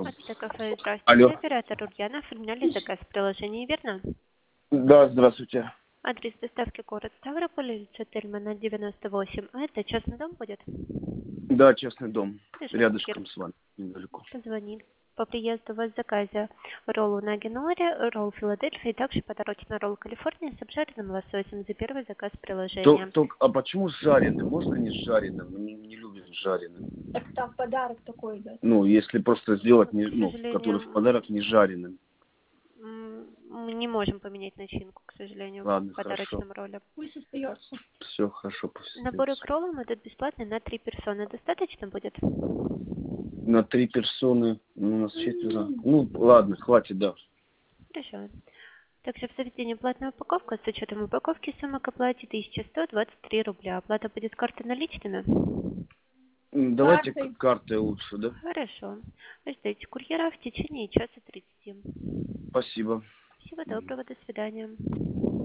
Ацтек кафе, здравствуйте. Алло. Оператор Ульяна. Оформляли заказ в приложении, верно? Да, здравствуйте. Адрес доставки город Ставрополь, улица Тельмана, 98. А это частный дом будет? Да, частный дом. Хорошо, курьер Рядышком с вами, недалеко. позвонит. По приезду у вас в заказе ролл унаги нори, ролл Филадельфия и также подарочный ролл Калифорния с обжаренным лососем за первый заказ приложения. А почему с жареным? Можно не с жареным? Мы не любим с жареным. Так там подарок такой идет. Ну, если просто сделать, К который сожалению, в подарок не жареным. мы не можем поменять начинку, к сожалению, в Ладно, хорошо. подарочном ролле. Пусть остается. Все хорошо, пусть Наборы остается. к роллам идут бесплатно на 3 персоны. Достаточно будет? На 3 персоны, ну, у нас 4. Ну, ладно, хватит, да. Хорошо. Также в заведении платная упаковка. С учетом упаковки сумма к оплате 1123 рубля. Оплата будет картой наличными? Давайте Картой. картой лучше, да? Хорошо. Ждите курьера в течение часа 30. Спасибо. Всего доброго. До свидания.